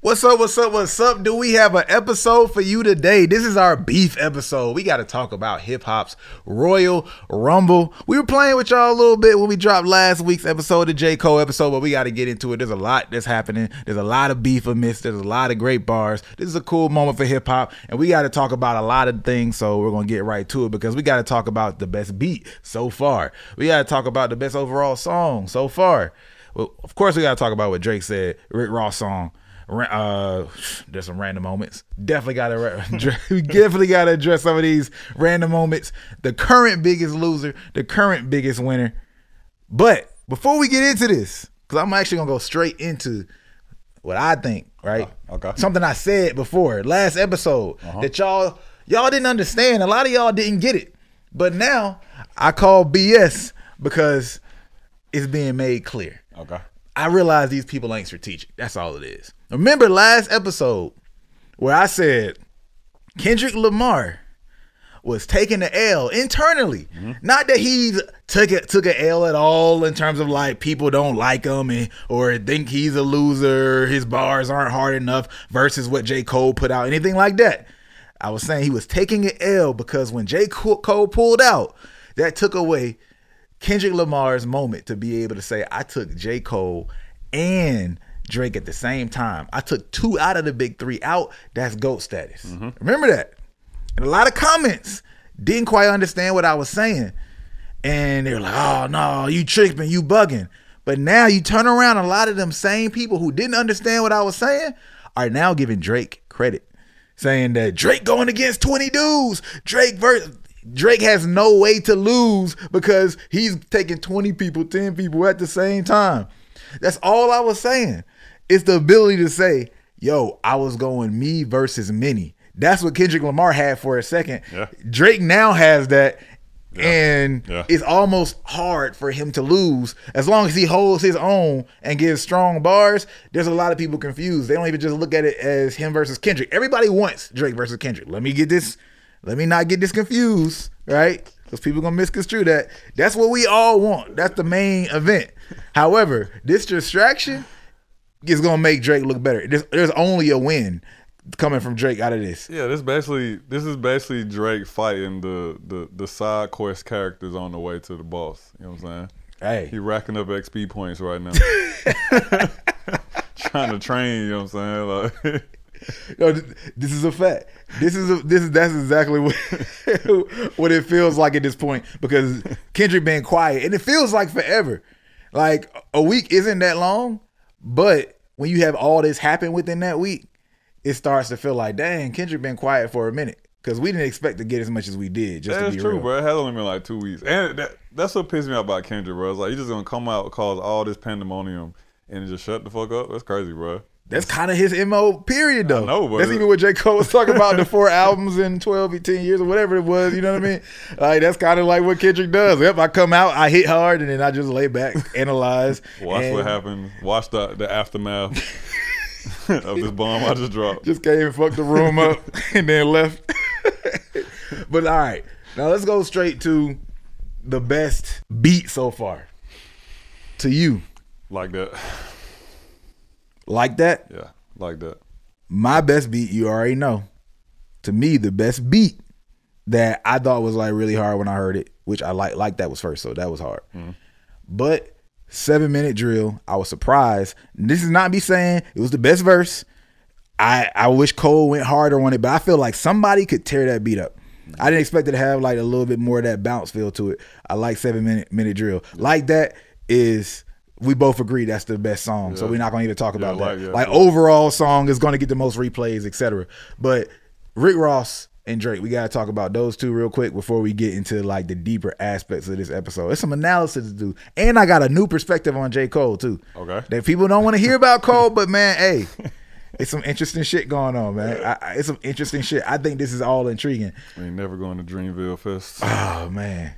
What's up? What's up? What's up? Do we have an episode for you today? This is our beef episode. We got to talk about hip hop's Royal Rumble. We were playing with y'all a little bit when we dropped last week's episode, the J. Cole episode, but we got to get into it. There's a lot that's happening. There's a lot of beef amidst. There's a lot of great bars. This is a cool moment for hip hop, and we got to talk about a lot of things. So we're gonna get right to it because we got to talk about the best beat so far. We got to talk about the best overall song so far. Well, of course, we got to talk about what Drake said. Rick Ross song. There's some random moments. We definitely got to address some of these random moments. The current biggest loser, the current biggest winner. But before we get into this, because I'm actually gonna go straight into what I think, right? Okay. Something I said before last episode that y'all didn't understand. A lot of y'all didn't get it, but now I call BS because it's being made clear. Okay. I realize these people ain't strategic. That's all it is. Remember last episode where I said Kendrick Lamar was taking the L internally. Not that he took an L at all in terms of like people don't like him or think he's a loser, his bars aren't hard enough versus what J. Cole put out, anything like that. I was saying he was taking an L because when J. Cole pulled out, that took away Kendrick Lamar's moment to be able to say, I took J. Cole and Drake at the same time. I took two out of the big three out. That's GOAT status. Remember that. And a lot of comments didn't quite understand what I was saying. And they were like, oh, no, you tripping, you bugging. But now you turn around, a lot of them same people who didn't understand what I was saying are now giving Drake credit. Saying that Drake going against 20 dudes. Drake has no way to lose because he's taking 20 people, 10 people at the same time. That's all I was saying. It's the ability to say, yo, I was going me versus many. That's what Kendrick Lamar had for a second. Yeah. Drake now has that, and Yeah. it's almost hard for him to lose. As long as he holds his own and gives strong bars, there's a lot of people confused. They don't even just look at it as him versus Kendrick. Everybody wants Drake versus Kendrick. Let me not get this confused, right? Because people going to misconstrue that. That's what we all want. That's the main event. However, this distraction is going to make Drake look better. There's only a win coming from Drake out of this. Yeah, this is basically Drake fighting the side quest characters on the way to the boss. You know what I'm saying? Hey. He racking up XP points right now. Trying to train, you know what I'm saying? Like No, this is a fact. That's exactly what it feels like at this point because Kendrick been quiet and it feels like forever. Like a week isn't that long, but when you have all this happen within that week, it starts to feel like, dang, Kendrick been quiet for a minute because we didn't expect to get as much as we did. Just that's to be true, real. bro. It has only been like 2 weeks, and that's what pissed me off about Kendrick, bro. It's like he's just gonna come out, cause all this pandemonium, and just shut the fuck up. That's crazy, bro. That's kind of his MO period, though. I know, but that's even what J. Cole was talking about in the 4 albums in 12, 10 years or whatever it was. You know what I mean? Like that's kind of like what Kendrick does. Yep, I come out, I hit hard, and then I just lay back, analyze. Watch what happened. Watch the aftermath of this bomb I just dropped. Just came and fucked the room up and then left. But all right, now let's go straight to the best beat so far. To you. Like that. Like that? Yeah, like that. My best beat, you already know. To me, the best beat that I thought was like really hard when I heard it, which I like that was first, so that was hard. But 7-minute drill, I was surprised. And this is not me saying it was the best verse. I wish Cole went harder on it, but I feel like somebody could tear that beat up. I didn't expect it to have like a little bit more of that bounce feel to it. I like 7-minute drill. Like that is, we both agree that's the best song. So we're not going to even talk about that. Like overall song is going to get the most replays, etc. But Rick Ross and Drake, we got to talk about those two real quick before we get into like the deeper aspects of this episode. There's some analysis to do. And I got a new perspective on J. Cole too. Okay. That people don't want to hear about Cole, but man, hey, it's some interesting shit going on, man. It's some interesting shit. I think this is all intriguing. We ain't never going to Dreamville Fest. Oh, man.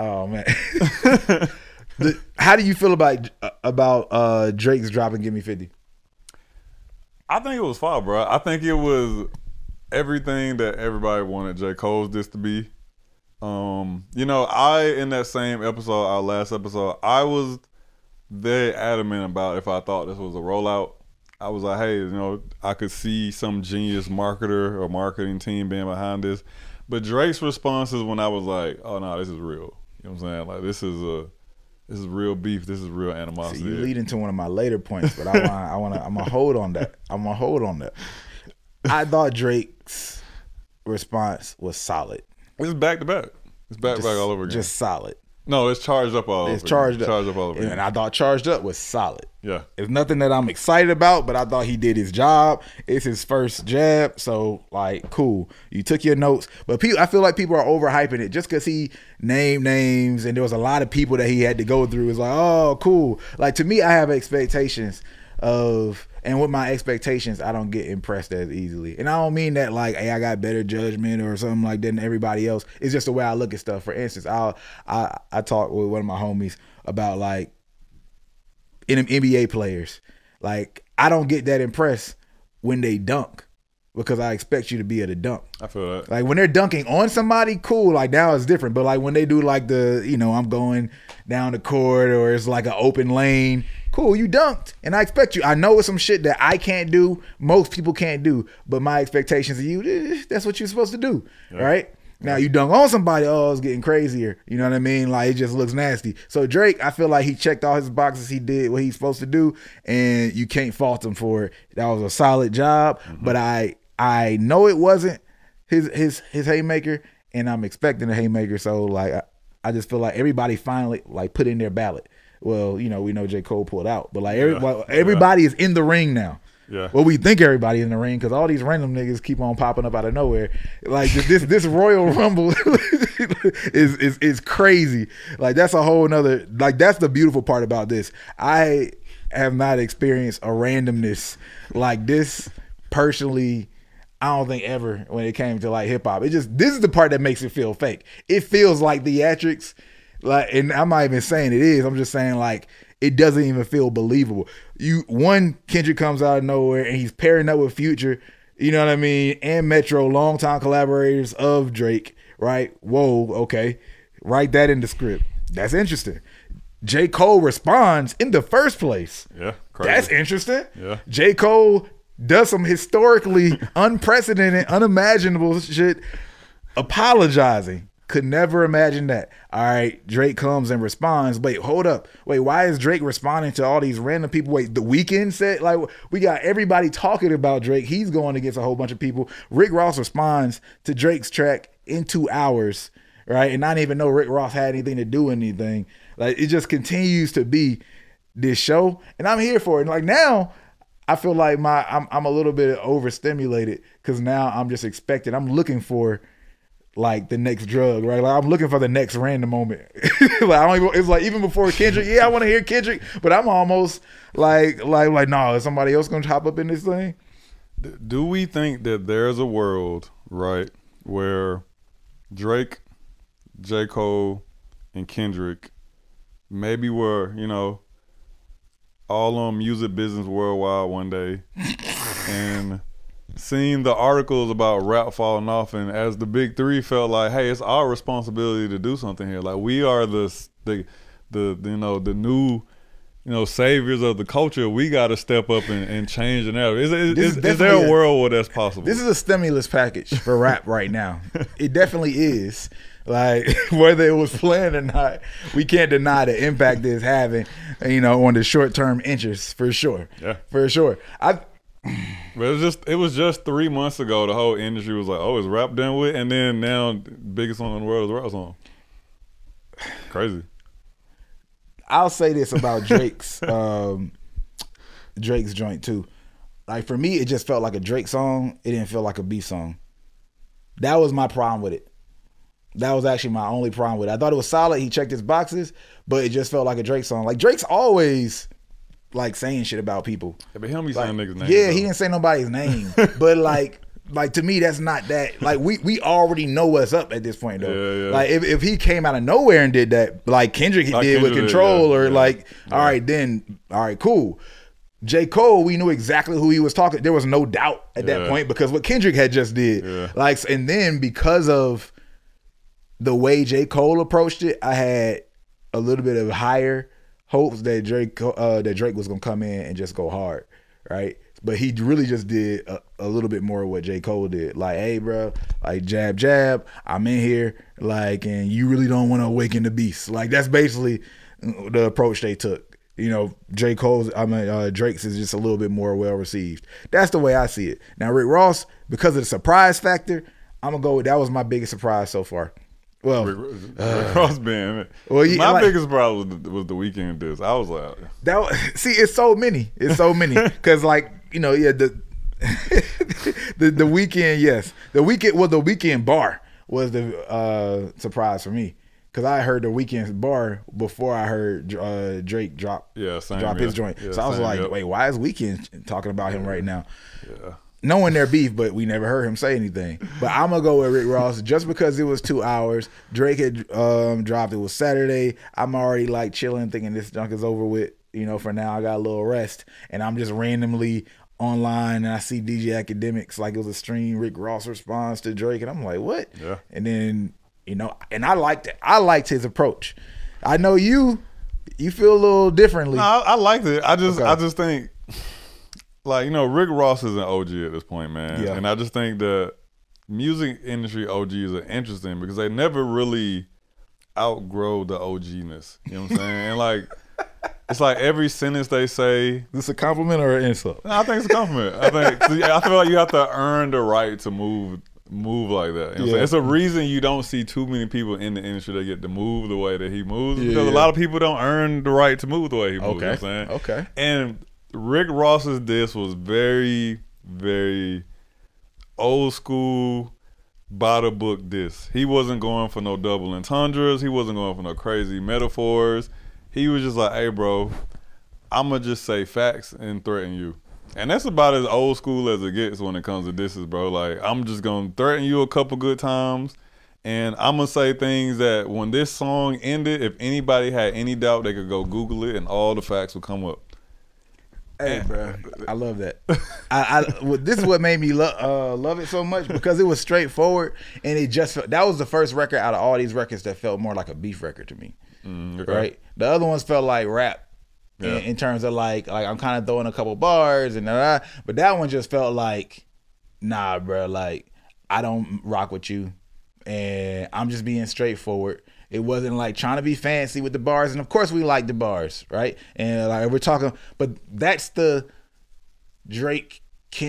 How do you feel about Drake's dropping Give Me 50? I think it was fire, bro. I think it was everything that everybody wanted J. Cole's this to be. You know, in that same episode, our last episode, I was very adamant about if I thought this was a rollout. I was like, hey, you know, I could see some genius marketer or marketing team being behind this. But Drake's responses when I was like, oh no, this is real. You know what I'm saying? Like this is real beef. This is real animosity. See, you lead into one of my later points, but I'm gonna hold on that. I thought Drake's response was solid. It's back to back. It's back to back all over again. Just solid. No, it's charged up all over. It's charged up all over. And I thought Charged Up was solid. Yeah. It's nothing that I'm excited about, but I thought he did his job. It's his first jab, so like cool. You took your notes, but I feel like people are overhyping it just because he named names and there was a lot of people that he had to go through. It's like, oh, cool. Like to me, I have expectations of, and with my expectations, I don't get impressed as easily. And I don't mean that like, hey, I got better judgment or something like that than everybody else. It's just the way I look at stuff. For instance, I talked with one of my homies about like NBA players. Like I don't get that impressed when they dunk because I expect you to be able to dunk. I feel that. Like when they're dunking on somebody, cool. Like now it's different. But like when they do like the, you know, I'm going down the court or it's like an open lane. Cool, you dunked, and I expect you. I know it's some shit that I can't do, most people can't do, but my expectations of you, that's what you're supposed to do, right? Now you dunk on somebody, oh, it's getting crazier. You know what I mean? Like it just looks nasty. So Drake, I feel like he checked all his boxes. He did what he's supposed to do, and you can't fault him for it. That was a solid job, but I know it wasn't his haymaker, and I'm expecting a haymaker. So like I just feel like everybody finally like put in their ballot. Well, you know, we know J. Cole pulled out, but like everybody is in the ring now. Yeah. Well, we think everybody in the ring because all these random niggas keep on popping up out of nowhere. Like this Royal Rumble is crazy. Like that's a whole nother. Like that's the beautiful part about this. I have not experienced a randomness like this personally. I don't think ever when it came to like hip hop. This is the part that makes it feel fake. It feels like theatrics. Like, and I'm not even saying it is. I'm just saying like it doesn't even feel believable. Kendrick comes out of nowhere and he's pairing up with Future, you know what I mean, and Metro, longtime collaborators of Drake, right? Whoa, okay, write that in the script. That's interesting. J. Cole responds in the first place. Yeah, crazy. That's interesting. Yeah, J. Cole does some historically unprecedented, unimaginable shit, apologizing. Could never imagine that. All right, Drake comes and responds. Wait, hold up. Wait, why is Drake responding to all these random people? Wait, The Weeknd said, like, we got everybody talking about Drake. He's going against a whole bunch of people. Rick Ross responds to Drake's track in 2 hours, right? And I didn't even know Rick Ross had anything to do with anything. Like, it just continues to be this show, and I'm here for it. And like now, I feel like I'm a little bit overstimulated because now I'm just expecting. I'm looking for like the next drug, right? Like I'm looking for the next random moment. Like it's like even before Kendrick, yeah, I want to hear Kendrick, but I'm almost like no, is somebody else gonna hop up in this thing? Do we think that there's a world, right, where Drake, J. Cole, and Kendrick maybe were, you know, all on Music Business Worldwide one day and seeing the articles about rap falling off, and as the big three felt like, hey, it's our responsibility to do something here. Like we are the new, you know, saviors of the culture. We got to step up and change the narrative. Is there a world where that's possible? This is a stimulus package for rap right now. It definitely is. Like whether it was planned or not, we can't deny the impact it's having, you know, on the short-term interest for sure. Yeah, for sure. But it was just 3 months ago the whole industry was like, oh, is rap done with? And then now biggest song in the world is a rap song. Crazy. I'll say this about Drake's joint too. Like for me, it just felt like a Drake song. It didn't feel like a B song. That was my problem with it. That was actually my only problem with it. I thought it was solid. He checked his boxes, but it just felt like a Drake song. Like Drake's always like saying shit about people. Yeah, but him be saying niggas' names. Yeah, though. he didn't say nobody's name. But like to me, that's not that. Like we already know what's up at this point though. Yeah. Like if he came out of nowhere and did that, like Kendrick did with Control, or like, all right, then all right, cool. J. Cole, we knew exactly who he was talking. There was no doubt at that point because what Kendrick had just did. Yeah. Like, and then because of the way J. Cole approached it, I had a little bit of higher hopes that Drake was gonna come in and just go hard, right? But he really just did a little bit more of what J. Cole did. Like, hey, bro, like jab, jab. I'm in here, like, and you really don't want to awaken the beast. Like, that's basically the approach they took. You know, Drake's is just a little bit more well received. That's the way I see it. Now, Rick Ross, because of the surprise factor, I'm gonna go with that was my biggest surprise so far. Well, Rick Ross band. Well, my biggest surprise was the Weeknd disc. I was like, see, it's so many, because like you know, yeah, the Weeknd, yes, the Weeknd bar was the surprise for me. Because I heard the Weeknd's bar before I heard Drake drop his joint. Yeah, so I was like, wait, why is Weeknd talking about him right now? Yeah. Knowing their beef, but we never heard him say anything. But I'm going to go with Rick Ross just because it was 2 hours. Drake had dropped. It was Saturday. I'm already like chilling, thinking this junk is over with. You know, for now I got a little rest. And I'm just randomly online and I see DJ Academics like it was a stream. Rick Ross responds to Drake. And I'm like, what? Yeah. And then... You know, and I liked it. I liked his approach. I know you feel a little differently. No, I liked it. I just think, like, you know, Rick Ross is an OG at this point, man. Yeah. And I just think the music industry OGs are interesting because they never really outgrow the OG-ness. You know what I'm saying? And like, it's like every sentence they say. Is this a compliment or an insult? No, I think it's a compliment. I feel like you have to earn the right to move like that. You know it's a reason you don't see too many people in the industry that get to move the way that he moves because a lot of people don't earn the right to move the way he moves. You know what I'm saying? Okay. And Rick Ross's diss was very, very old school, by the book diss. He wasn't going for no double entendres. He wasn't going for no crazy metaphors. He was just like, hey, bro, I'm going to just say facts and threaten you. And that's about as old school as it gets when it comes to disses, bro. Like, I'm just going to threaten you a couple good times, and I'm going to say things that when this song ended, if anybody had any doubt, they could go Google it, and all the facts would come up. Hey, bro, I love that. This is what made me love it so much because it was straightforward, and it just that was the first record out of all these records that felt more like a beef record to me, okay. Right? The other ones felt like rap. Yeah. In terms of like I'm kind of throwing a couple bars and but that one just felt like, nah, bro, like I don't rock with you, and I'm just being straightforward. It wasn't like trying to be fancy with the bars, and of course we like the bars, right? And like we're talking, but that's the Drake,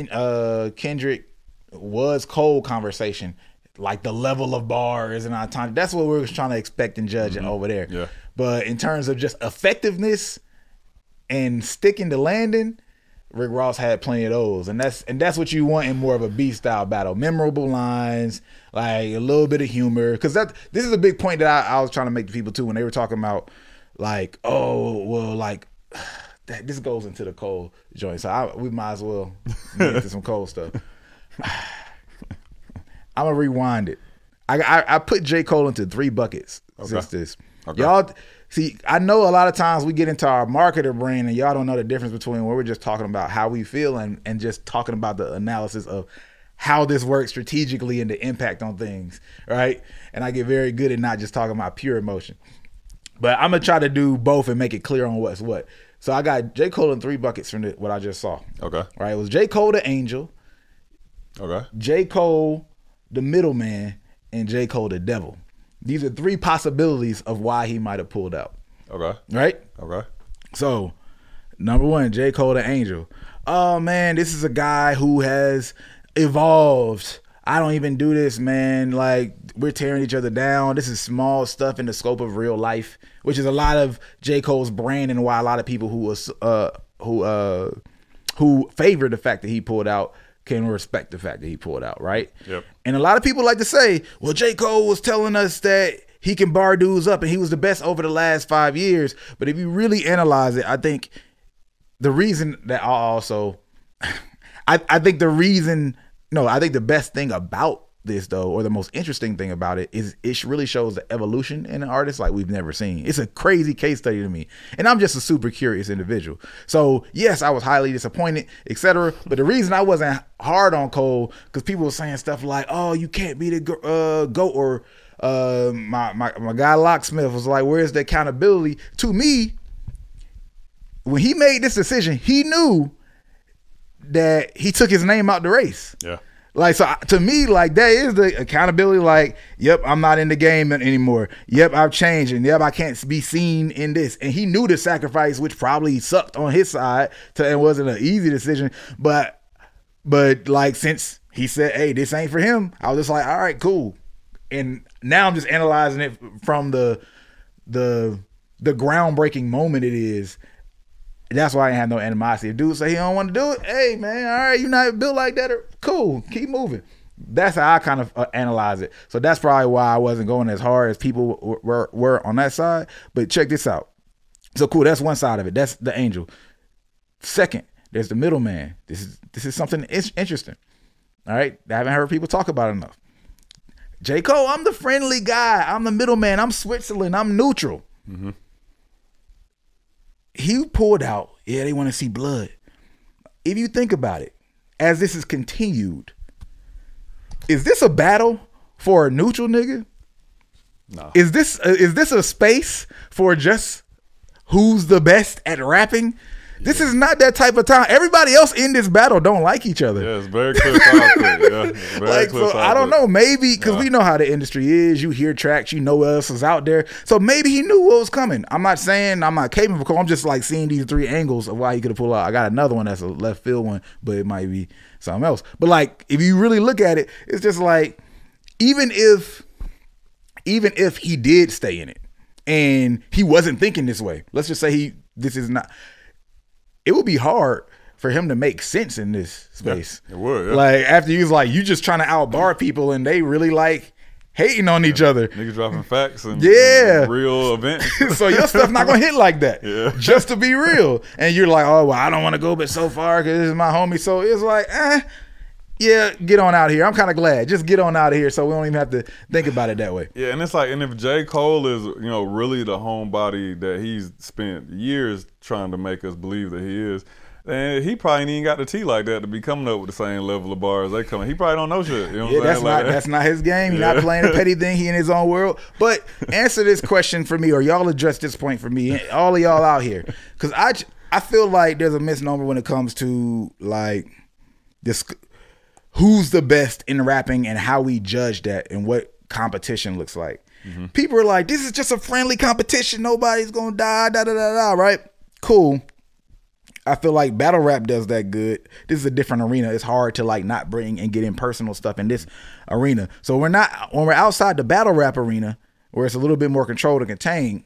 Kendrick was Cole conversation, like the level of bars and our time. That's what we're trying to expect and judge over there. Yeah. But in terms of just effectiveness and sticking to landing, Rick Ross had plenty of those, and that's what you want in more of a beef style battle. Memorable lines, like a little bit of humor, because this is a big point that I was trying to make to people too when they were talking about like, oh well, like this goes into the Cole joint, so we might as well get into some Cole stuff. I'm gonna rewind it. I put J. Cole into 3 buckets since this. Okay. Y'all. See, I know a lot of times we get into our marketer brain and y'all don't know the difference between where we're just talking about how we feel and just talking about the analysis of how this works strategically and the impact on things, right? And I get very good at not just talking about pure emotion. But I'm going to try to do both and make it clear on what's what. So I got J. Cole in 3 buckets from what I just saw. Okay. Right? It was J. Cole the angel. Okay. J. Cole the middleman, and J. Cole the devil. These are 3 possibilities of why he might have pulled out. Okay. Right? Okay. So, number 1, J. Cole the angel. Oh, man, this is a guy who has evolved. I don't even do this, man. Like, we're tearing each other down. This is small stuff in the scope of real life, which is a lot of J. Cole's brand and why a lot of people who favor the fact that he pulled out can respect the fact that he pulled out, right? Yep. And a lot of people like to say, well, J. Cole was telling us that he can bar dudes up and he was the best over the last 5 years. But if you really analyze it, I think the reason that I think the best thing about this though, or the most interesting thing about it, is it really shows the evolution in an artist like we've never seen. It's a crazy case study to me, and I'm just a super curious individual. So yes, I was highly disappointed, etc. But the reason I wasn't hard on Cole, because people were saying stuff like, "Oh, you can't be the GOAT," or my guy Locksmith was like, "Where's the accountability?" To me, when he made this decision, he knew that he took his name out the race. Yeah. Like, so to me, like, that is the accountability. Like, yep, I'm not in the game anymore. Yep, I've changed, and yep, I can't be seen in this. And he knew the sacrifice, which probably sucked on his side. It wasn't an easy decision, but like, since he said, hey, this ain't for him, I was just like, all right, cool. And now I'm just analyzing it from the groundbreaking moment it is. That's why I didn't have no animosity. If dude say he don't want to do it, hey man, all right, you not built like that, cool, keep moving. That's how I kind of analyze it. So that's probably why I wasn't going as hard as people were on that side. But check this out. So cool, that's one side of it. That's the angel. Second, there's the middleman. This is something interesting. All right, I haven't heard people talk about it enough. J. Cole, I'm the friendly guy. I'm the middleman. I'm Switzerland. I'm neutral. Mm-hmm. He pulled out, yeah, they want to see blood. If you think about it, as this is continued, is this a battle for a neutral nigga? No. Is this a space for just who's the best at rapping? This is not that type of time. Everybody else in this battle don't like each other. Yeah, it's very clear conflict. Yeah, like, so I don't know. Maybe because we know how the industry is. You hear tracks, you know what else is out there. So maybe he knew what was coming. I'm not saying I'm not capable. I'm just like seeing these three angles of why he could have pulled out. I got another one that's a left field one, but it might be something else. But like, if you really look at it, it's just like, even if he did stay in it and he wasn't thinking this way, let's just say this is not. It would be hard for him to make sense in this space. Yeah, it would. Yeah. Like, after you was like, you just trying to outbar people and they really like hating on each other. Niggas dropping facts and real events. So your stuff not gonna hit like that. Yeah. Just to be real. And you're like, oh, well, I don't want to go but so far because this is my homie. So it's like, yeah, get on out of here. I'm kind of glad. Just get on out of here so we don't even have to think about it that way. Yeah, and it's like, and if J. Cole is, really the homebody that he's spent years trying to make us believe that he is, then he probably ain't even got the tea like that to be coming up with the same level of bars they coming. He probably don't know shit. You know what I'm saying? That's not his game. He's not playing a petty thing. He in his own world. But answer this question for me, or y'all address this point for me, all of y'all out here. Because I feel like there's a misnomer when it comes to like this. Who's the best in rapping and how we judge that and what competition looks like. Mm-hmm. People are like, this is just a friendly competition. Nobody's going to die, right? Cool. I feel like battle rap does that good. This is a different arena. It's hard to like not bring and get in personal stuff in this arena. So when we're outside the battle rap arena, where it's a little bit more controlled and contained,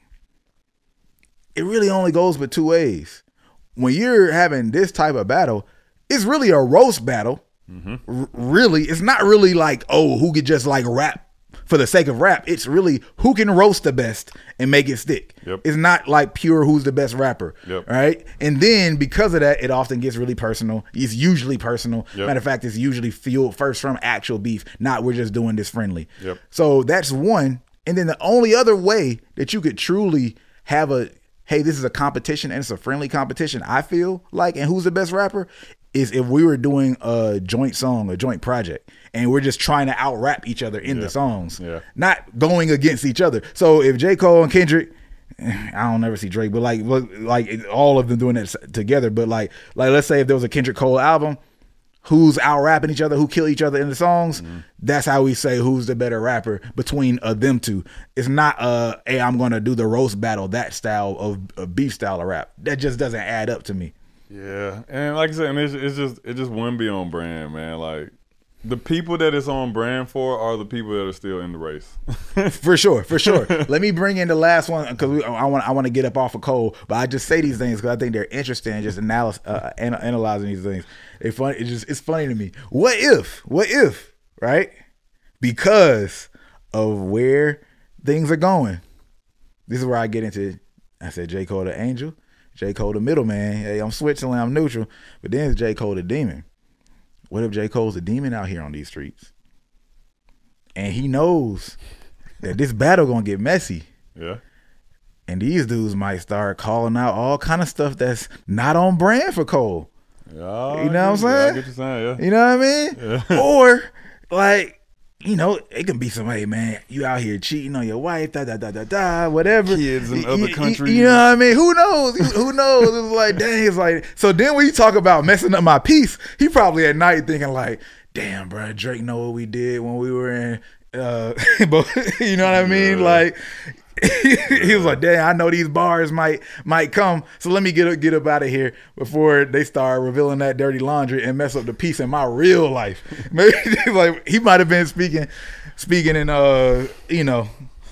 it really only goes with two ways. When you're having this type of battle, it's really a roast battle. Mm-hmm. Really, it's not really like, oh, who could just like rap for the sake of rap. It's really who can roast the best and make it stick. Yep. It's not like pure who's the best rapper. Yep. Right. And then because of that, it often gets really personal. It's usually personal. Yep. Matter of fact, it's usually fueled first from actual beef, not we're just doing this friendly. Yep. So that's one. And then the only other way that you could truly have hey, this is a competition and it's a friendly competition, I feel like, and who's the best rapper, is if we were doing a joint song, a joint project, and we're just trying to out rap each other in the songs, not going against each other. So if J. Cole and Kendrick, I don't never see Drake, but like all of them doing that together. But like let's say if there was a Kendrick Cole album, who's out rapping each other, who kill each other in the songs, that's how we say who's the better rapper between them two. It's not hey, I'm gonna do the roast battle, that style of beef style of rap. That just doesn't add up to me. Yeah, and like I said, it just wouldn't be on brand, man. Like the people that it's on brand for are the people that are still in the race. For sure. Let me bring in the last one because I want to get up off of Cole, but I just say these things because I think they're interesting. Just analyzing these things. It's funny to me. What if? Right? Because of where things are going. This is where I get into. I said J. Cole the angel. J. Cole the middleman. Hey, I'm Switzerland, I'm neutral. But then it's J. Cole the demon. What if J. Cole's a demon out here on these streets? And he knows that this battle gonna get messy. Yeah. And these dudes might start calling out all kind of stuff that's not on brand for Cole. Yeah, you know what I'm saying? I get you saying, yeah. You know what I mean? Yeah. Or like you know, it can be some, hey man, you out here cheating on your wife, whatever. Kids in other countries. You know what I mean? Who knows? Who knows? It was like, dang, it's like, so then when you talk about messing up my peace, he probably at night thinking like, damn, bro, Drake know what we did when we were in, but you know what I mean? Like, he was like, damn, I know these bars might come, so let me get up out of here before they start revealing that dirty laundry and mess up the peace in my real life. Maybe like he might have been speaking in you know,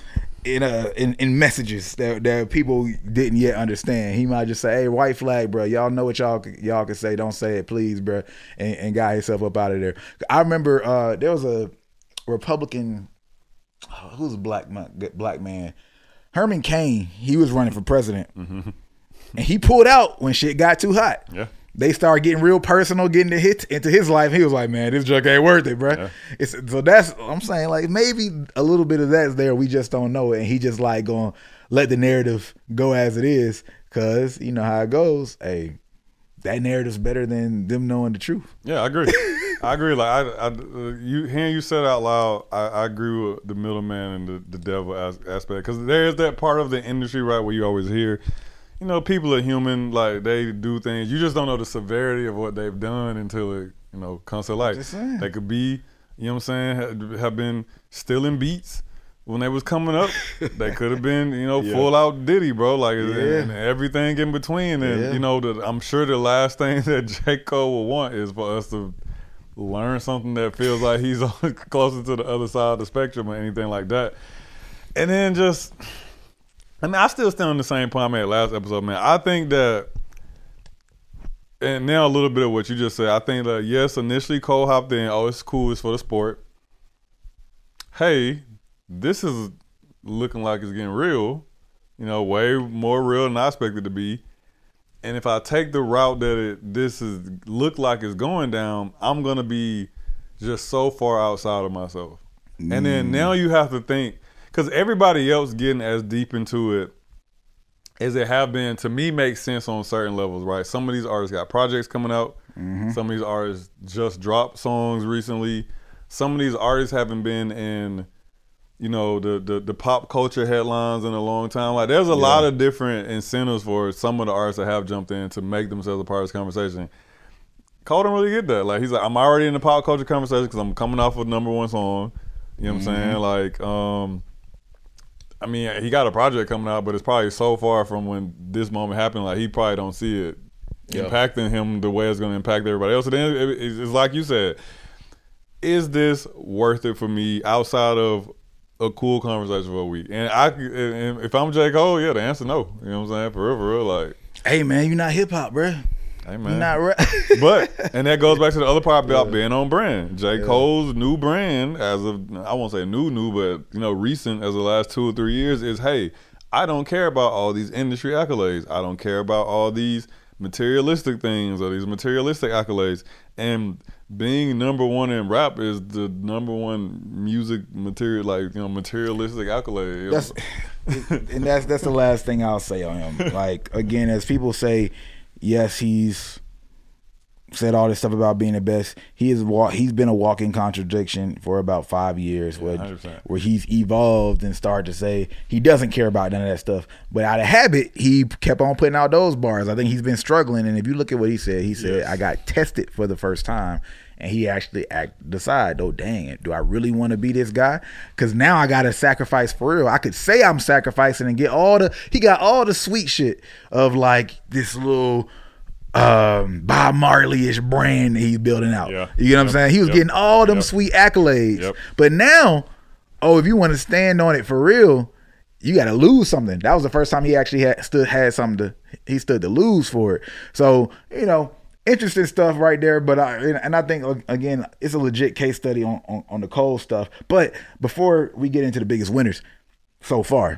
in messages that people didn't yet understand. He might just say, hey, white flag, bro, y'all know what y'all can say, don't say it, please, bro, and got himself up out of there. I remember there was a Republican, who's a black man, Herman Cain. He was running for president, and he pulled out when shit got too hot. Yeah, they started getting real personal, getting into his life. He was like, man, this drug ain't worth it, bro. Yeah. So that's, I'm saying, like, maybe a little bit of that's there, we just don't know it, and he just like gonna let the narrative go as it is, because you know how it goes. Hey, that narrative's better than them knowing the truth. Yeah, I agree. I agree. Like you hearing you said it out loud, I agree with the middleman and the devil aspect, because there is that part of the industry, right, where you always hear, you know, people are human, like they do things. You just don't know the severity of what they've done until it, you know, comes to light. They could be, you know what I'm saying, have been stealing beats when they was coming up. They could have been, you know, full out Diddy, bro, like and everything in between. And you know, I'm sure the last thing that J. Cole will want is for us to learn something that feels like he's closer to the other side of the spectrum or anything like that. And then just, I mean, I still stand on the same point I made last episode, man. I think that, and now a little bit of what you just said, I think that, yes, initially Cole hopped in, oh, it's cool, it's for the sport. Hey, this is looking like it's getting real, you know, way more real than I expected it to be. And if I take the route that this is look like it's going down, I'm gonna be just so far outside of myself. And then now you have to think, because everybody else getting as deep into it as it have been, to me, makes sense on certain levels, right? Some of these artists got projects coming out. Some of these artists just dropped songs recently. Some of these artists haven't been in, you know, the pop culture headlines in a long time. Like, there's a lot of different incentives for some of the artists that have jumped in to make themselves a part of this conversation. Cole don't really get that. Like, he's like, I'm already in the pop culture conversation because I'm coming off of #1 song. You know what I'm saying? Like, I mean, he got a project coming out, but it's probably so far from when this moment happened. Like, he probably don't see it impacting him the way it's going to impact everybody else. So then it's like you said, is this worth it for me outside of a cool conversation for a week? And if I'm J. Cole, the answer no. You know what I'm saying? For real, like, hey man, you're not hip hop, bro. Hey man, you're not right. But, and that goes back to the other part about being on brand. J. Cole's new brand, as of, I won't say new, but you know, recent as the last 2 or 3 years, is, hey, I don't care about all these industry accolades. I don't care about all these materialistic things or these materialistic accolades. And being #1 in rap is the #1 music material, like, you know, materialistic accolade. That's the last thing I'll say on him. Like, again, as people say, yes, he's said all this stuff about being the best. He's been a walking contradiction for about 5 years, where he's evolved and started to say he doesn't care about none of that stuff. But out of habit, he kept on putting out those bars. I think he's been struggling. And if you look at what he said, I got tested for the first time. And he actually decide, oh, dang it, do I really want to be this guy? Because now I got to sacrifice for real. I could say I'm sacrificing and get he got all the sweet shit of like this little Bob Marley-ish brand that he's building out. You get what I'm saying? He was getting all them sweet accolades. But now, if you want to stand on it for real, you got to lose something. That was the first time he actually had something he stood to lose for it. So, you know, interesting stuff right there. But I think, again, it's a legit case study on the Cole stuff. But before we get into the biggest winners so far,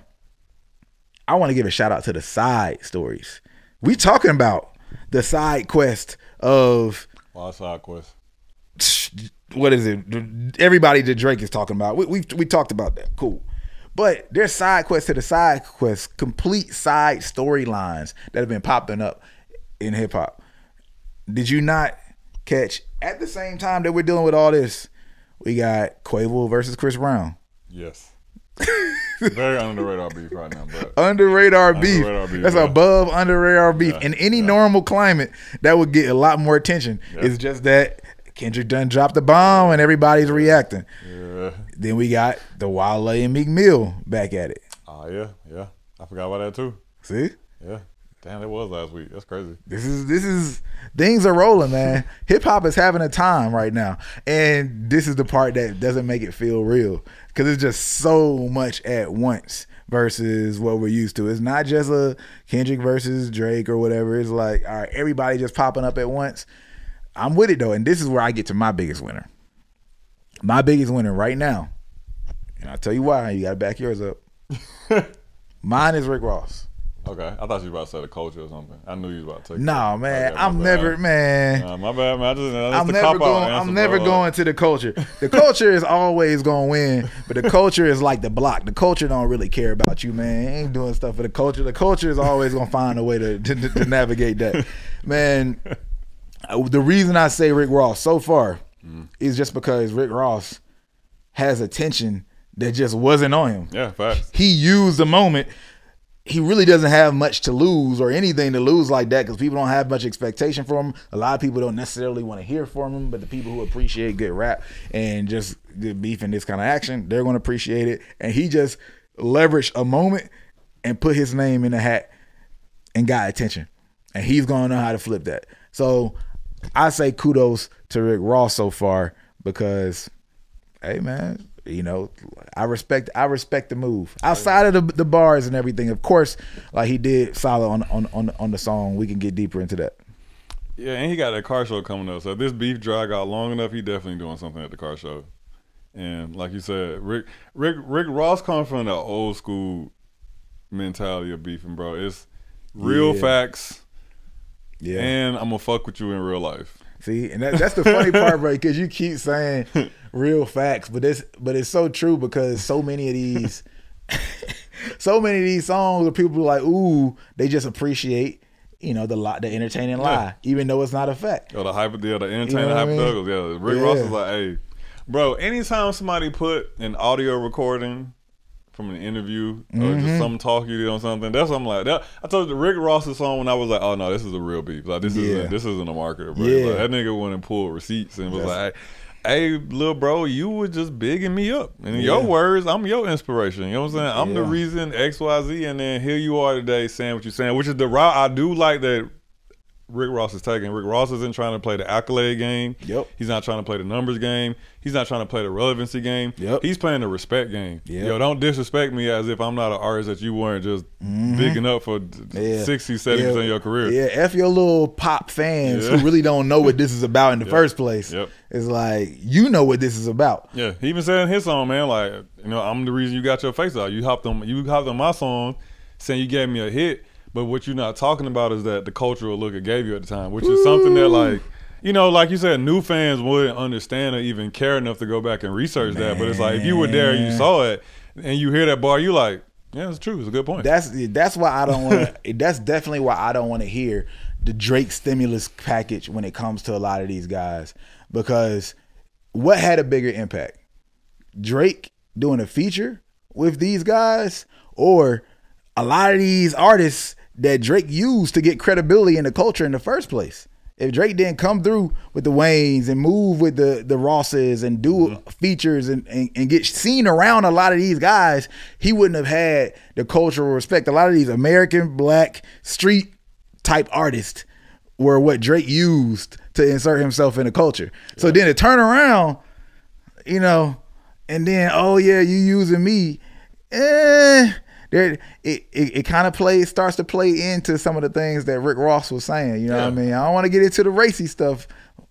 I want to give a shout out to the side stories. We talking about the side quest of side quest. What is it? Everybody that Drake is talking about. We talked about that. Cool. But there's side quests to the side quests, complete side storylines that have been popping up in hip hop. Did you not catch, at the same time that we're dealing with all this, We got Quavo versus Chris Brown. Yes. Very under the radar beef right now, but Under radar beef. That's yeah. above under radar beef. Yeah, In any normal climate, that would get a lot more attention. Yeah. It's just that Kendrick done dropped the bomb and everybody's reacting. Yeah. Then we got the Wale and Meek Mill back at it. Oh yeah. I forgot about that too. See? Yeah. Damn, it was last week. That's crazy. This is things are rolling, man. Hip hop is having a time right now, and this is the part that doesn't make it feel real because it's just so much at once versus what we're used to. It's not just a Kendrick versus Drake or whatever. It's like, all right, everybody just popping up at once. I'm with it though, and this is where I get to my biggest winner. My biggest winner right now, and I'll tell you why. You got to back yours up. Mine is Rick Ross. Okay, I thought you were about to say the culture or something. I knew you was about to take No, man, Okay, I'm never, man. my bad, man. I'm never going to the culture. The culture is always going to win, but the culture is like the block. The culture don't really care about you, man. Ain't doing stuff for the culture. The culture is always going to find a way to navigate that. Man, the reason I say Rick Ross so far is just because Rick Ross has attention that just wasn't on him. Yeah, facts. He used the moment. He really doesn't have much to lose or anything to lose like that because people don't have much expectation for him. A lot of people don't necessarily want to hear from him, but the people who appreciate good rap and just good beef and this kind of action, they're going to appreciate it. And he just leveraged a moment and put his name in the hat and got attention. And he's going to know how to flip that. So I say kudos to Rick Ross so far because, hey, man, you know, I respect the move outside of the bars and everything. Of course, like he did solid on the song. We can get deeper into that. Yeah, and he got that car show coming up. So if this beef drag out long enough, he definitely doing something at the car show. And like you said, Rick Ross comes from the old school mentality of beefing, bro. It's real facts. Yeah, and I'm gonna fuck with you in real life. See, and that's the funny part, bro, because you keep saying real facts, but it's so true because so many of these songs where people are like, ooh, they just appreciate, you know, the entertaining lie, even though it's not a fact. Oh, the entertaining hypotheticals. Yeah, Rick Ross is like, hey, bro, anytime somebody put an audio recording from an interview or just some talk you did on something, that's what I'm like. I told you the Rick Ross's song when I was like, oh no, this is a real beef. Like this isn't a marketer, bro. Like, that nigga went and pulled receipts and was like, hey, little bro, you were just bigging me up. And in your words, I'm your inspiration. You know what I'm saying? I'm the reason XYZ, and then here you are today saying what you're saying, which is the route I do like that Rick Ross is taking. Rick Ross isn't trying to play the accolade game. Yep. He's not trying to play the numbers game. He's not trying to play the relevancy game. Yep. He's playing the respect game. Yep. Yo, don't disrespect me as if I'm not an artist that you weren't just bigging up for 60, 70% of your career. Yeah, F your little pop fans who really don't know what this is about in the first place. Yep. It's like, you know what this is about. Yeah, he even said in his song, man, like, you know, I'm the reason you got your face out. You hopped on my song saying you gave me a hit. But what you're not talking about is that the cultural look it gave you at the time, which is something that, like, you know, like you said, new fans wouldn't understand or even care enough to go back and research that. But it's like, if you were there and you saw it and you hear that bar, you like, yeah, it's true. It's a good point. That's why I don't want to. That's definitely why I don't want to hear the Drake stimulus package when it comes to a lot of these guys, because what had a bigger impact, Drake doing a feature with these guys, or a lot of these artists that Drake used to get credibility in the culture in the first place? If Drake didn't come through with the Waynes and move with the Rosses and do features and get seen around a lot of these guys, he wouldn't have had the cultural respect. A lot of these American black street type artists were what Drake used to insert himself in the culture. So then to turn around, you know, and then, oh yeah, you using me, it kind of starts to play into some of the things that Rick Ross was saying. You know what I mean? I don't want to get into the racy stuff.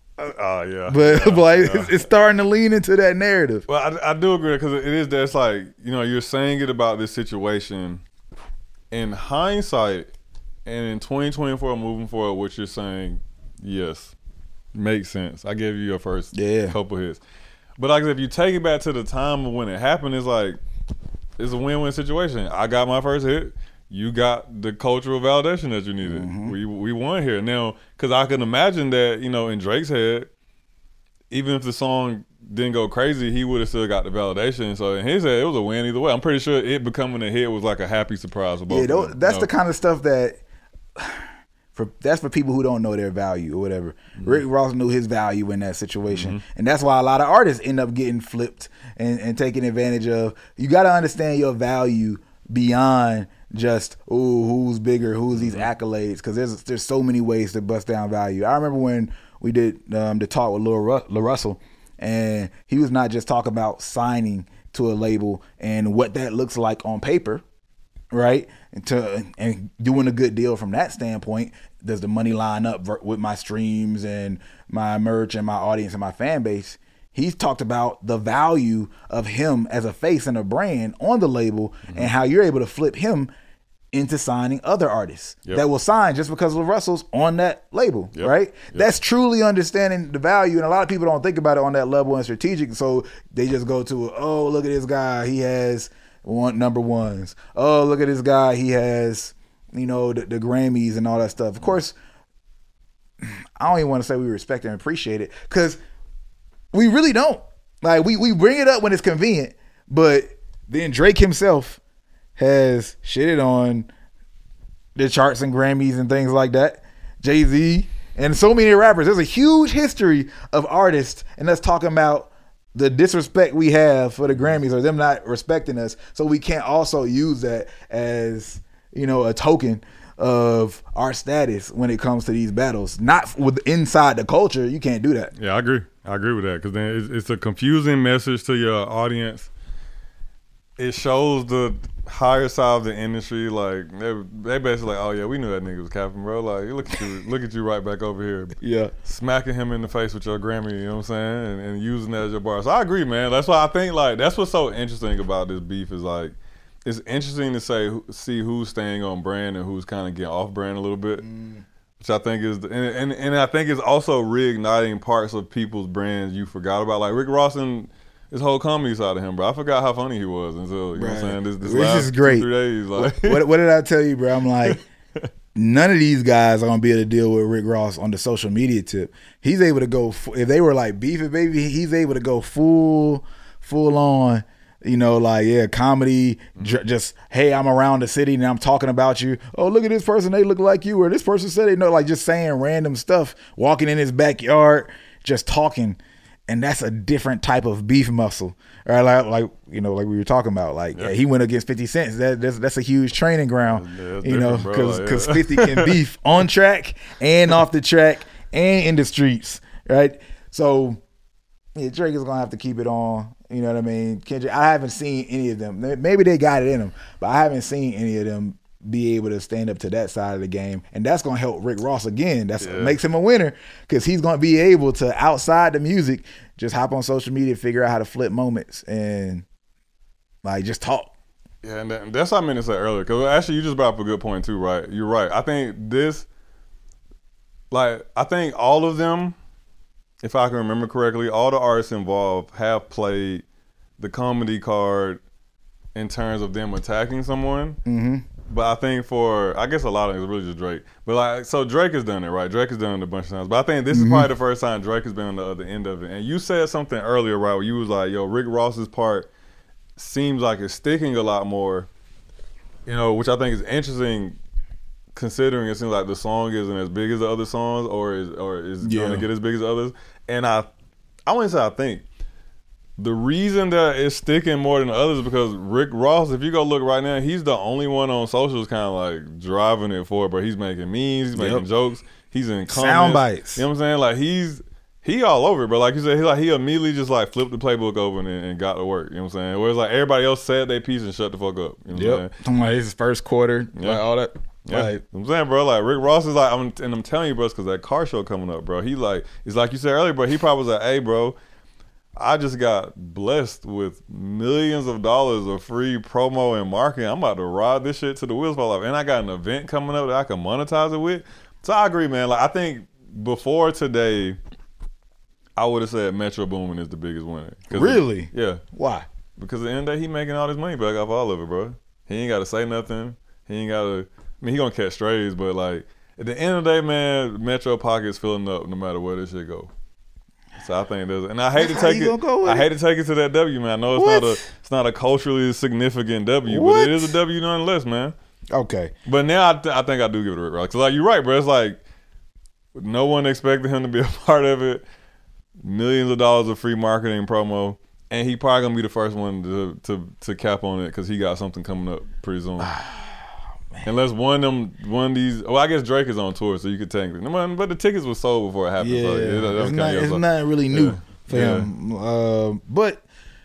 It's starting to lean into that narrative. Well, I do agree, because it is that it's like, you know, you're saying it about this situation in hindsight, and in 2024 moving forward, what you're saying, yes, makes sense. I gave you your first couple hits. But like if you take it back to the time of when it happened, it's like, it's a win-win situation. I got my first hit. You got the cultural validation that you needed. We won here. Now, because I can imagine that, you know, in Drake's head, even if the song didn't go crazy, he would have still got the validation. So in his head, it was a win either way. I'm pretty sure it becoming a hit was like a happy surprise for both. Yeah, that's the kind of stuff that that's for people who don't know their value or whatever. Rick Ross knew his value in that situation, and that's why a lot of artists end up getting flipped and taken advantage of. You got to understand your value beyond just who's bigger, who's these accolades, because there's so many ways to bust down value. I remember when we did the talk with Lil Russell, and he was not just talking about signing to a label and what that looks like on paper, right? And doing a good deal from that standpoint. Does the money line up with my streams and my merch and my audience and my fan base? He's talked about the value of him as a face and a brand on the label, and how you're able to flip him into signing other artists that will sign just because Lil Russell's on that label, right? That's truly understanding the value, and a lot of people don't think about it on that level and strategic, so they just go to, oh, look at this guy, he has number ones. Oh, look at this guy, he has, the Grammys and all that stuff. Of course, I don't even want to say we respect and appreciate it, because we really don't. Like, we bring it up when it's convenient, but then Drake himself has shitted on the charts and Grammys and things like that. Jay-Z and so many rappers. There's a huge history of artists and us talking about the disrespect we have for the Grammys or them not respecting us. So we can't also use that as, a token of our status when it comes to these battles. Not with inside the culture. You can't do that. Yeah, I agree. I agree with that, because then it's a confusing message to your audience. It shows the higher side of the industry. Like they basically like, oh yeah, we knew that nigga was capping, bro. Like look at you right back over here. Yeah, smacking him in the face with your Grammy. You know what I'm saying? And using that as your bar. So I agree, man. That's why I think like that's what's so interesting about this beef is like it's interesting to see who's staying on brand and who's kind of getting off brand a little bit. Which I think is, and I think it's also reigniting parts of people's brands you forgot about. Like Rick Ross and his whole comedy side of him, bro. I forgot how funny he was until, you know what I'm saying, this last is great. 2-3 days. Like. What did I tell you, bro? I'm like, none of these guys are going to be able to deal with Rick Ross on the social media tip. He's able to go, if they were like beefing, baby, he's able to go full on, comedy, just, hey, I'm around the city and I'm talking about you. Oh, look at this person, they look like you. Or this person said they know, like just saying random stuff, walking in his backyard, just talking. And that's a different type of beef muscle, right? Like we were talking about. Like he went against 50 Cent. That's a huge training ground, because 50 can beef on track and off the track and in the streets, right? So Drake is gonna have to keep it on. You know what I mean? Kendrick, I haven't seen any of them. Maybe they got it in them, but I haven't seen any of them be able to stand up to that side of the game, and that's going to help Rick Ross again. That's makes him a winner, because he's going to be able to, outside the music, just hop on social media, figure out how to flip moments, and like just talk. Yeah, and that's what I meant to say earlier, because actually you just brought up a good point too, right? You're right. I think all of them, if I can remember correctly, all the artists involved have played the comedy card in terms of them attacking someone. Mm-hmm. But I think I guess a lot of it is really just Drake. But so Drake has done it, right? Drake has done it a bunch of times. But I think this is probably the first time Drake has been on the other end of it. And you said something earlier, right, where you was like, yo, Rick Ross's part seems like it's sticking a lot more, which I think is interesting, considering it seems like the song isn't as big as the other songs, or is going to get as big as others. And I wouldn't say I think. The reason that it's sticking more than the others is because Rick Ross, if you go look right now, he's the only one on socials kind of like driving it forward, but he's making memes, he's making jokes, he's in comments. Sound bites. You know what I'm saying? Like he all over it, bro. Like you said, he immediately just like flipped the playbook over and got to work. You know what I'm saying? Whereas like everybody else said their piece and shut the fuck up. You know what I'm saying? Talking about his first quarter, like all that. Yeah, like, I'm saying, bro, like Rick Ross is like, I'm telling you, bro, because that car show coming up, bro. He like, it's like you said earlier, bro. He probably was like, hey, bro, I just got blessed with millions of dollars of free promo and marketing. I'm about to ride this shit to the wheels fall off, and I got an event coming up that I can monetize it with. So I agree, man. Like I think before today, I would have said Metro Boomin is the biggest winner. Really? Yeah. Why? Because at the end of the day, he making all this money back off all of it, bro. He ain't got to say nothing. He ain't got to. I mean, he gonna catch strays, but like at the end of the day, man, Metro pockets filling up no matter where this shit go. So I think there's, and I hate That's to how take you gonna go with I it? hate to take it to that W, man. I know it's not a culturally significant W, What? but it is a W nonetheless, man. Okay. But now I think I do give it a Rick Ross. Cause like you're right, bro. It's like no one expected him to be a part of it. Millions of dollars of free marketing and promo, and he probably gonna be the first one to cap on it because he got something coming up pretty soon. Unless one of these, well, I guess Drake is on tour, so you could technically. But the tickets were sold before it happened. Yeah, so it's nothing really new Yeah. for him. But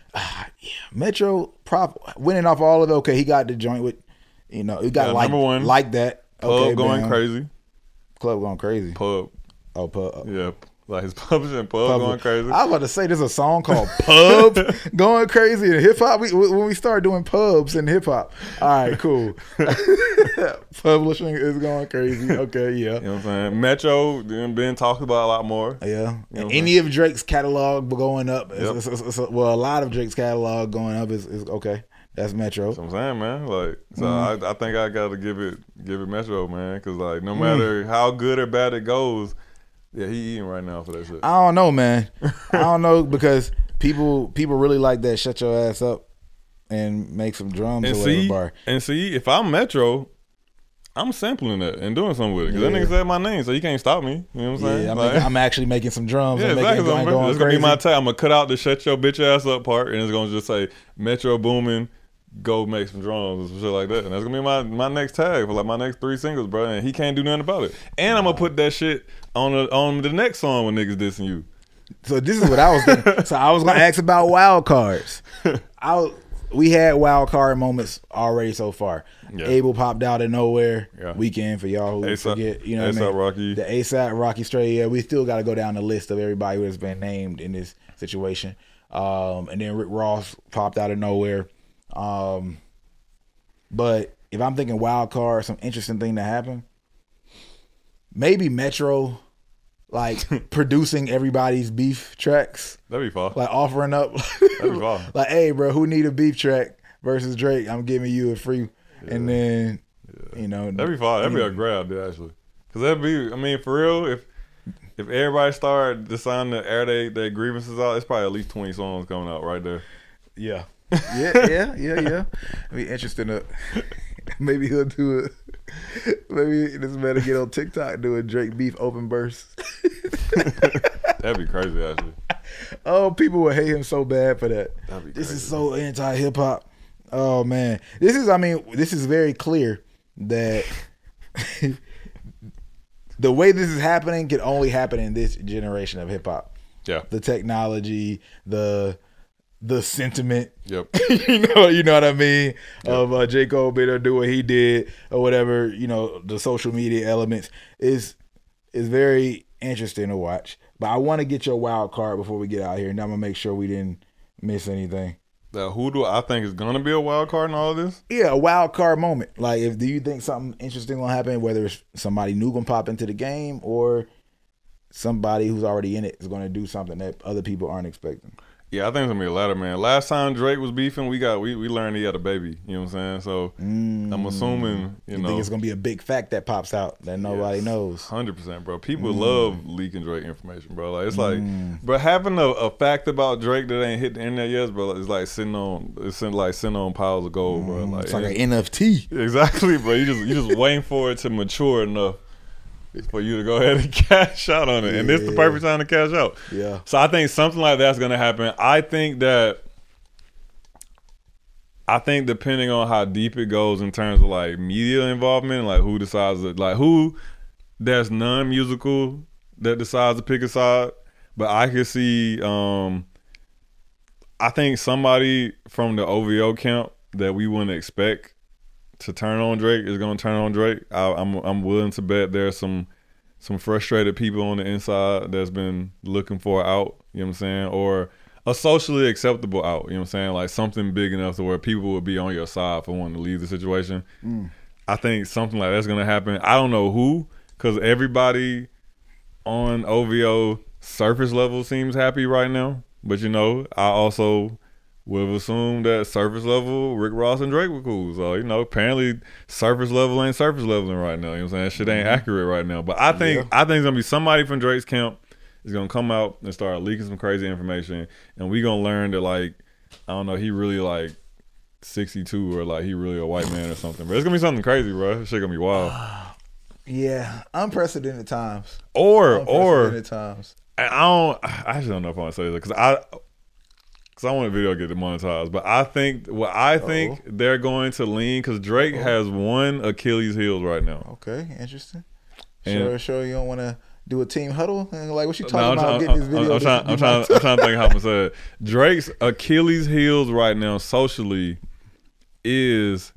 Metro winning off all of it. Okay, he got the joint with, he got number one, like that. Pub Okay, going bam. crazy. Club going crazy. Pub, Pub. yeah, like his publishing Pub going crazy. I was about to say there's a song called Pub Going Crazy in hip hop. When we start doing pubs in hip hop. All right, cool. Publishing is going crazy. Okay, yeah. You know what I'm saying? Metro been talked about a lot more. Yeah. You know Any of Drake's catalog going up. Yep. Well, a lot of Drake's catalog going up is okay. That's Metro. That's what I'm saying, man. Like, so I think I got to give it Metro, man, because like no matter how good or bad it goes, yeah, he eating right now for that shit. I don't know, man. I don't know because people really like that shut your ass up and make some drums And or whatever see, bar. if I'm Metro, I'm sampling that and doing something with it. Because that nigga said my name, so you can't stop me. You know what I'm saying? Yeah, Like, I'm actually making some drums. yeah, and exactly. making, It's going gonna be my crazy. tag. I'm gonna cut out the shut your bitch ass up part, and it's gonna just say Metro booming. Go make some drums and shit like that, and that's gonna be my next tag for like my next 3 singles, bro. And he can't do nothing about it. And I'm gonna put that shit on the next song when niggas dissing you. So this is what I was thinking. So I was gonna ask about wild cards. We had wild card moments already so far. Yeah. Abel popped out of nowhere. Yeah. Weekend for y'all who forget. You know what I A$AP mean? Rocky. The A$AP Rocky straight. Yeah, we still got to go down the list of everybody who has been named in this situation. And then Rick Ross popped out of nowhere. But if I'm thinking wild card, some interesting thing to happen, maybe Metro, like producing everybody's beef tracks, That'd be fun. like offering up, That'd be fun. like, hey, bro, who need a beef track versus Drake? I'm giving you a free, and then That'd be fun. That'd be a great idea actually, because that'd be. I mean, for real, if everybody started deciding to air their grievances out, it's probably at least 20 songs coming out right there. Yeah. Yeah. It'd be interesting to maybe he'll do it. Maybe this man to get on TikTok doing Drake beef open burst. That'd be crazy actually. Oh, people would hate him so bad for that. That'd be This crazy. is so anti hip hop. Oh man. This is very clear that the way this is happening can only happen in this generation of hip hop. Yeah. The technology, the sentiment. Yep. you know what I mean? Of J. Cole being able to do what he did or whatever, the social media elements is very interesting to watch. But I want to get your wild card before we get out here, and I'm going to make sure we didn't miss anything. Now, who do I think is gonna be a wild card in all of this? Yeah, a wild card moment. Like, do you think something interesting will happen, whether it's somebody new going to pop into the game or somebody who's already in it is going to do something that other people aren't expecting? Yeah, I think it's gonna be a latter, man. Last time Drake was beefing, we learned he had a baby. You know what I'm saying? So I'm assuming, You think it's going to be a big fact that pops out that nobody knows? 100%, bro. People love leaking Drake information, bro. Like it's like, bro, having a fact about Drake that ain't hit the internet yet, bro, it's like sitting on piles of gold, bro. Like It's like an NFT. exactly, bro. You just waiting for it to mature enough for you to go ahead and cash out on it, and this is the perfect time to cash out. Yeah. So I think something like that's gonna happen. I think depending on how deep it goes in terms of like media involvement, like who decides it, like who that's non-musical that decides to pick a side. But I could see, I think somebody from the OVO camp that we wouldn't expect to turn on Drake is gonna turn on Drake. I'm willing to bet there's some frustrated people on the inside that's been looking for an out, you know what I'm saying? Or a socially acceptable out, you know what I'm saying? Like something big enough to where people would be on your side for wanting to leave the situation. I think something like that's gonna happen. I don't know who, because everybody on OVO surface level seems happy right now. But I also would have assumed that surface level, Rick Ross and Drake were cool. So, apparently surface level ain't surface leveling right now. You know what I'm saying? That shit ain't accurate right now. But I think it's gonna be somebody from Drake's camp is gonna come out and start leaking some crazy information, and we gonna learn that like I don't know, he really like 62 or like he really a white man or something. But it's gonna be something crazy, bro. This shit gonna be wild. Yeah, unprecedented times. Or times. I actually don't know if I want to say this because I want a video to get demonetized. But I think they're going to lean because Drake has one Achilles heel right now. Okay, interesting. Sure, you don't want to do a team huddle and like what you talking about? Getting this video. I'm trying to think how I'm gonna say it. Drake's Achilles heels right now socially is.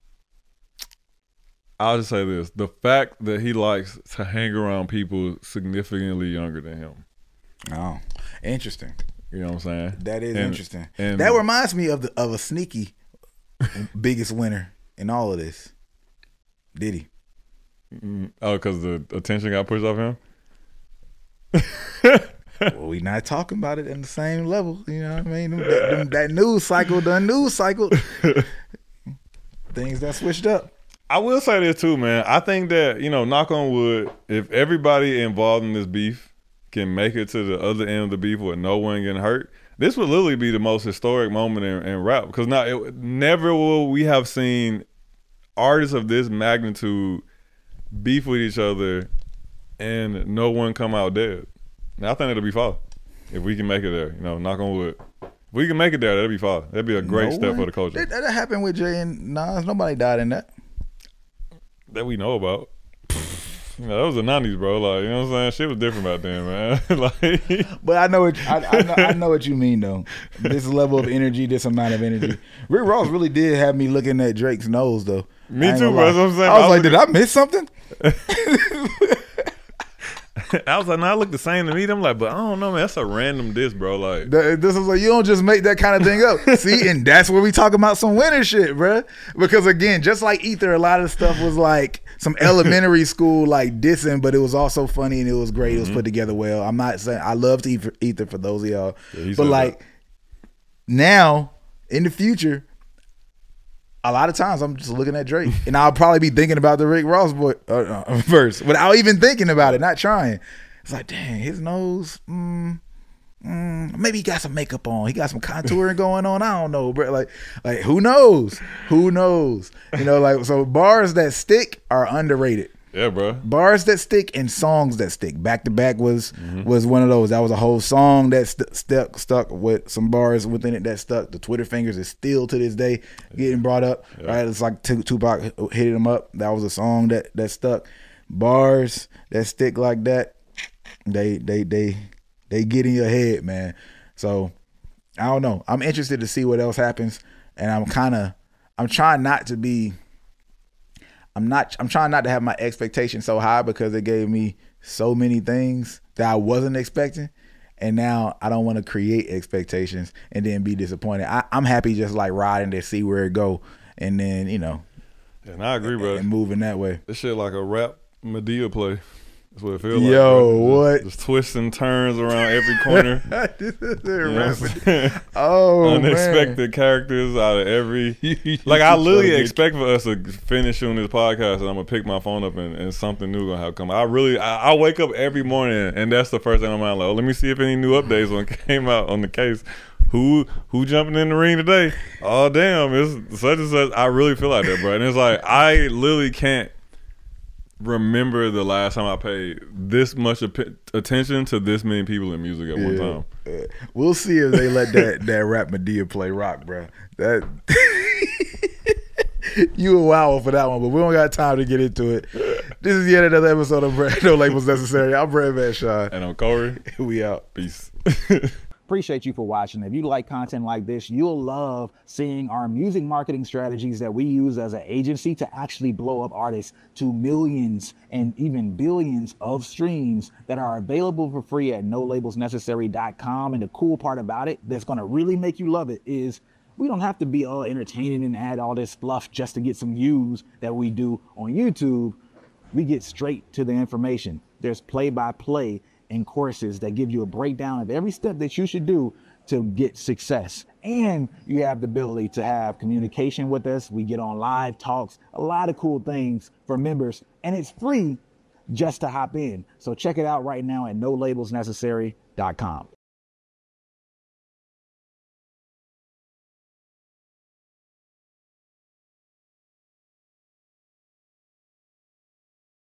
I'll just say this: the fact that he likes to hang around people significantly younger than him. Oh, interesting. You know what I'm saying? That is interesting. And that reminds me of a sneaky biggest winner in all of this. Diddy. Oh, because the attention got pushed off him? Well, we not talking about it in the same level. You know what I mean? That news cycle done news cycle. Things that switched up. I will say this too, man. I think that, knock on wood, if everybody involved in this beef can make it to the other end of the beef with no one getting hurt, this would literally be the most historic moment in rap. Because never will we have seen artists of this magnitude beef with each other and no one come out dead. Now, I think it'll be fine if we can make it there. Knock on wood. If we can make it there, that'll be fine. That'd be a great step for the culture. That happened with Jay and Nas. Nobody died in that. That we know about. That was the 90s, bro. Like, you know what I'm saying? Shit was different back then, man. But I know what you mean though. This level of energy, this amount of energy. Rick Ross really did have me looking at Drake's nose though. Me too, bro. That's what I'm saying. I was like, did I miss something? I was like, no, I look the same to me. I'm like, but I don't know, man. That's a random diss, bro. Like, this is like, you don't just make that kind of thing up. See, and that's where we talk about some winner shit, bro. Because again, just like Ether, a lot of stuff was like some elementary school like dissing, but it was also funny and it was great. It was put together well. I'm not saying I loved Ether for those of y'all, but like now in the future, a lot of times I'm just looking at Drake and I'll probably be thinking about the Rick Ross verse without even thinking about it, not trying. It's like, dang, his nose, maybe he got some makeup on. He got some contouring going on. I don't know, bro. Like who knows? Who knows? So bars that stick are underrated. Yeah, bro. Bars that stick and songs that stick. Back to Back was one of those. That was a whole song that stuck with some bars within it that stuck. The Twitter fingers is still to this day getting brought up. Yeah. Right? It's like Tupac hitting them up. That was a song that stuck. Bars that stick like that, they get in your head, man. So I don't know. I'm interested to see what else happens, and I'm trying not to have my expectations so high because it gave me so many things that I wasn't expecting. And now I don't want to create expectations and then be disappointed. I'm happy just like riding to see where it go. And then, and I agree, bro. And moving that way. This shit like a rap Medea play. That's what it feels like. Yo, what? Just twists and turns around every corner. Unexpected characters out of every. Like, I literally expect for us to finish doing this podcast and I'm going to pick my phone up and something new going to have come. I wake up every morning and that's the first thing I'm like, let me see if any new updates came out on the case. Who jumping in the ring today? Oh, damn. It's such and such. I really feel like that, bro. And it's like, I literally can't remember the last time I paid this much attention to this many people in music at one time. We'll see if they let that rap Medea play rock, bro. That you a wow for that one, but we don't got time to get into it. This is yet another episode of No Labels Necessary. I'm Brad Van Shaw. And I'm Corey. We out. Peace. Appreciate you for watching. If you like content like this, you'll love seeing our music marketing strategies that we use as an agency to actually blow up artists to millions and even billions of streams that are available for free at nolabelsnecessary.com. And the cool part about it that's going to really make you love it is we don't have to be all entertaining and add all this fluff just to get some views that we do on YouTube. We get straight to the information. There's play-by-play and courses that give you a breakdown of every step that you should do to get success. And you have the ability to have communication with us. We get on live talks, a lot of cool things for members, and it's free just to hop in. So check it out right now at nolabelsnecessary.com.